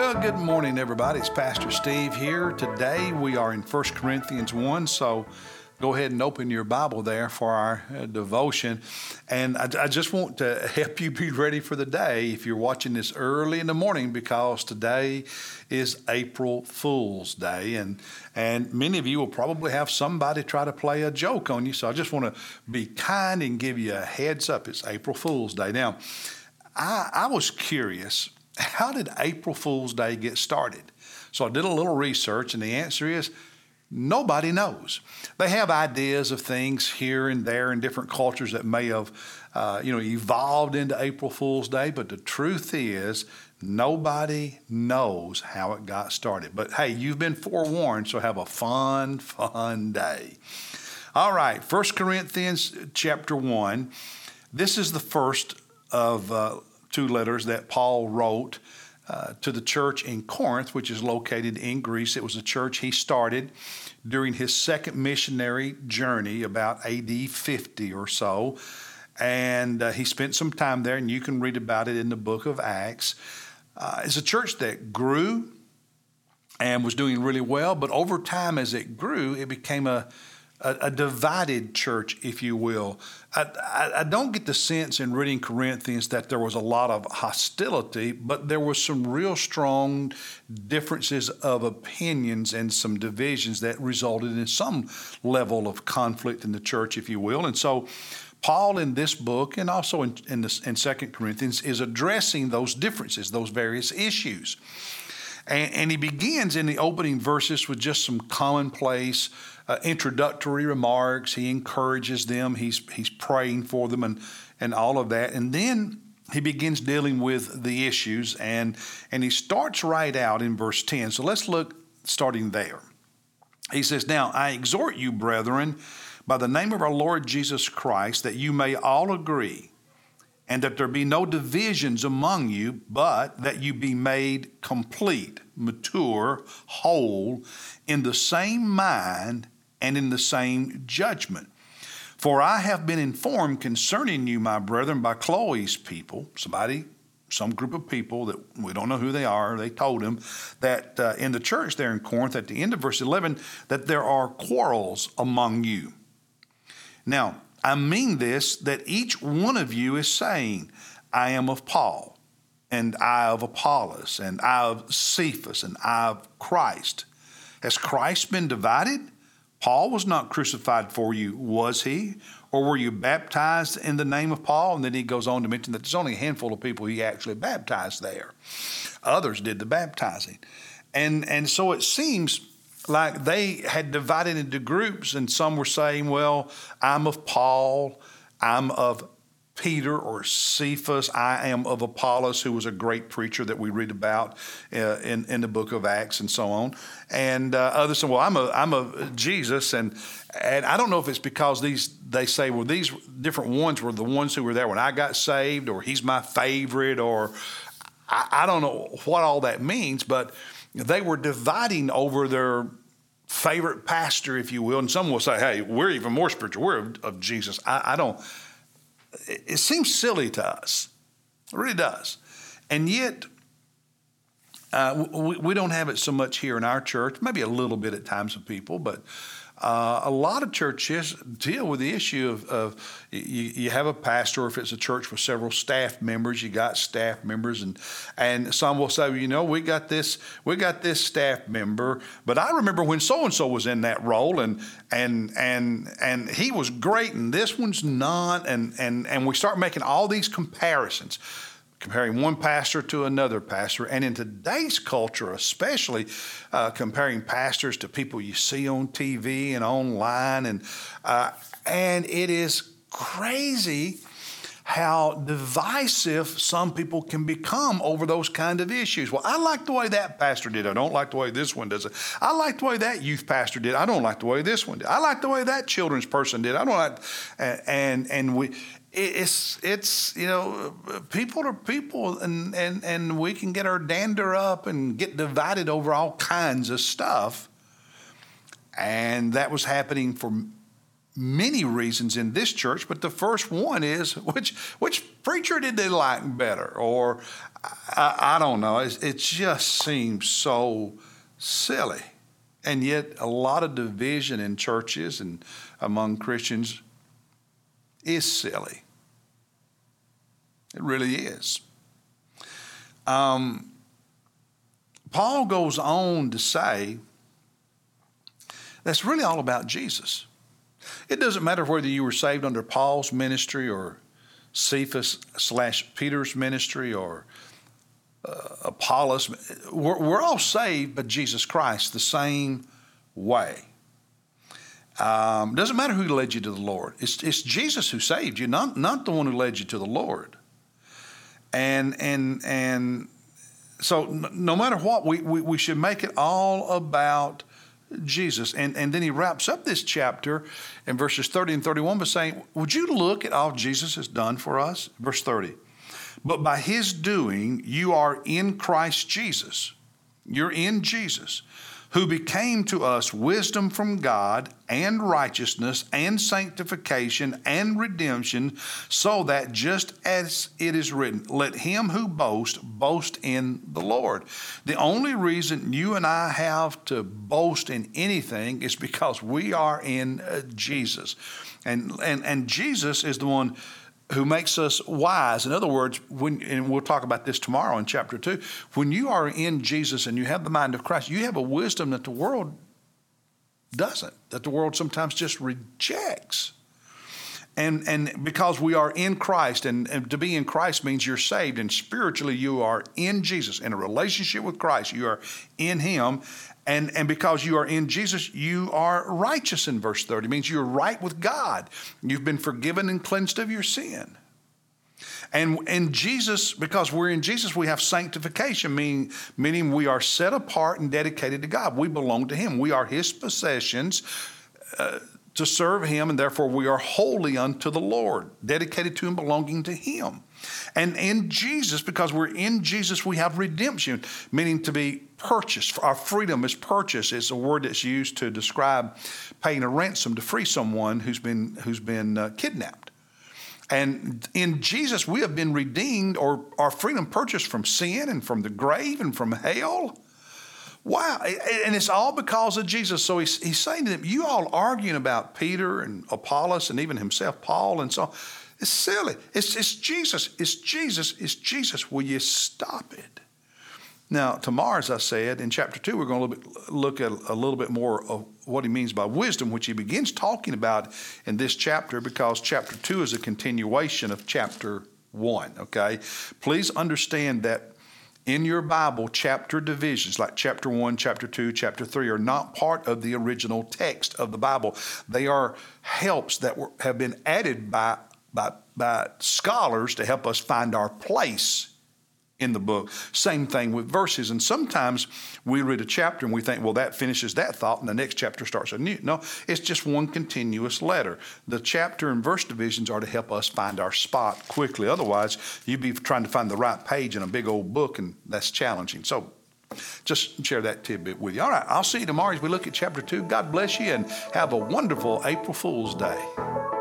Well, good morning, everybody. It's Pastor Steve here. Today we are in 1 Corinthians 1, so go ahead and open your Bible there for our devotion. And I just want to help you be ready for the day if you're watching this early in the morning, because today is April Fool's Day. And many of you will probably have somebody try to play a joke on you. So I just want to be kind and give you a heads up. It's April Fool's Day. Now, I was curious, how did April Fool's Day get started? So I did a little research, and the answer is nobody knows. They have ideas of things here and there in different cultures that may have, evolved into April Fool's Day. But the truth is, nobody knows how it got started. But hey, you've been forewarned, so have a fun day. All right, 1 Corinthians chapter 1. This is the first of two letters that Paul wrote to the church in Corinth, which is located in Greece. It was a church he started during his second missionary journey, about AD 50 or so. And he spent some time there, and you can read about it in the book of Acts. It's a church that grew and was doing really well, but over time as it grew, it became a divided church, if you will. I don't get the sense in reading Corinthians that there was a lot of hostility, but there was some real strong differences of opinions and some divisions that resulted in some level of conflict in the church, if you will. And so Paul in this book, and also in 2 Corinthians, is addressing those differences, those various issues. And he begins in the opening verses with just some commonplace introductory remarks. He encourages them. He's praying for them and all of that. And then he begins dealing with the issues, and he starts right out in verse 10. So let's look starting there. He says, "Now I exhort you, brethren, by the name of our Lord Jesus Christ, that you may all agree, and that there be no divisions among you, but that you be made complete, mature, whole, in the same mind and in the same judgment. For I have been informed concerning you, my brethren, by Chloe's people," some group of people that we don't know who they are. They told him that in the church there in Corinth, at the end of verse 11, that there are quarrels among you. Now, I mean this, that each one of you is saying, "I am of Paul, and I of Apollos, and I of Cephas, and I of Christ." Has Christ been divided? Paul was not crucified for you, was he? Or were you baptized in the name of Paul? And then he goes on to mention that there's only a handful of people he actually baptized there. Others did the baptizing. And so it seems like they had divided into groups, and some were saying, well, I'm of Paul, I'm of Peter or Cephas, I am of Apollos, who was a great preacher that we read about in the book of Acts and so on. And others say, well, I'm of Jesus. And I don't know if it's because they say, well, these different ones were the ones who were there when I got saved, or he's my favorite, or I don't know what all that means, but they were dividing over their favorite pastor, if you will. And some will say, hey, we're even more spiritual. We're of Jesus. I don't. It seems silly to us. It really does. And yet, we don't have it so much here in our church, maybe a little bit at times with people, but a lot of churches deal with the issue of you have a pastor, or if it's a church with several staff members, you got staff members, and some will say, we got this staff member, but I remember when so and so was in that role, and he was great, and this one's not, and we start making all these comparisons, comparing one pastor to another pastor. And in today's culture, especially comparing pastors to people you see on TV and online. And it is crazy how divisive some people can become over those kind of issues. Well, I like the way that pastor did. I don't like the way this one does it. I like the way that youth pastor did. I don't like the way this one did. I like the way that children's person did. I don't like, and we. It's people are people, and we can get our dander up and get divided over all kinds of stuff. And that was happening for many reasons in this church, but the first one is, which preacher did they like better? Or I don't know. It just seems so silly. And yet a lot of division in churches and among Christians is silly. It really is. Paul goes on to say that's really all about Jesus. It doesn't matter whether you were saved under Paul's ministry or Cephas/Peter's ministry or Apollos. We're all saved by Jesus Christ the same way. Doesn't matter who led you to the Lord. It's Jesus who saved you, not the one who led you to the Lord. And so no matter what, we should make it all about Jesus. And then he wraps up this chapter in verses 30 and 31 by saying, would you look at all Jesus has done for us? Verse 30. But by his doing, you are in Christ Jesus. You're in Jesus, who became to us wisdom from God and righteousness and sanctification and redemption, so that just as it is written, let him who boasts, boast in the Lord. The only reason you and I have to boast in anything is because we are in Jesus. And Jesus is the one who makes us wise. In other words, and we'll talk about this tomorrow in chapter 2, when you are in Jesus and you have the mind of Christ, you have a wisdom that the world doesn't, that the world sometimes just rejects. And because we are in Christ, and to be in Christ means you're saved, and spiritually you are in Jesus, in a relationship with Christ, you are in him. And because you are in Jesus, you are righteous in verse 30. It means you're right with God. You've been forgiven and cleansed of your sin. And in Jesus, because we're in Jesus, we have sanctification, meaning we are set apart and dedicated to God. We belong to him. We are his possessions to serve him, and therefore we are holy unto the Lord, dedicated to him, belonging to him. And in Jesus, because we're in Jesus, we have redemption, meaning to be purchased. Our freedom is purchased. It's a word that's used to describe paying a ransom to free someone who's been kidnapped. And in Jesus, we have been redeemed, or our freedom purchased from sin and from the grave and from hell. Wow. And it's all because of Jesus. So he's saying to them, you all arguing about Peter and Apollos and even himself, Paul, and so on. It's silly. It's Jesus. It's Jesus. It's Jesus. Will you stop it? Now, tomorrow, as I said, in chapter 2, we're going to look at a little bit more of what he means by wisdom, which he begins talking about in this chapter, because chapter 2 is a continuation of chapter 1, okay? Please understand that in your Bible, chapter divisions, like chapter 1, chapter 2, chapter 3, are not part of the original text of the Bible. They are helps that have been added by scholars to help us find our place in the book. Same thing with verses. And sometimes we read a chapter and we think, well, that finishes that thought and the next chapter starts anew. No, it's just one continuous letter. The chapter and verse divisions are to help us find our spot quickly. Otherwise, you'd be trying to find the right page in a big old book, and that's challenging. So just share that tidbit with you. All right, I'll see you tomorrow as we look at chapter 2. God bless you and have a wonderful April Fool's Day.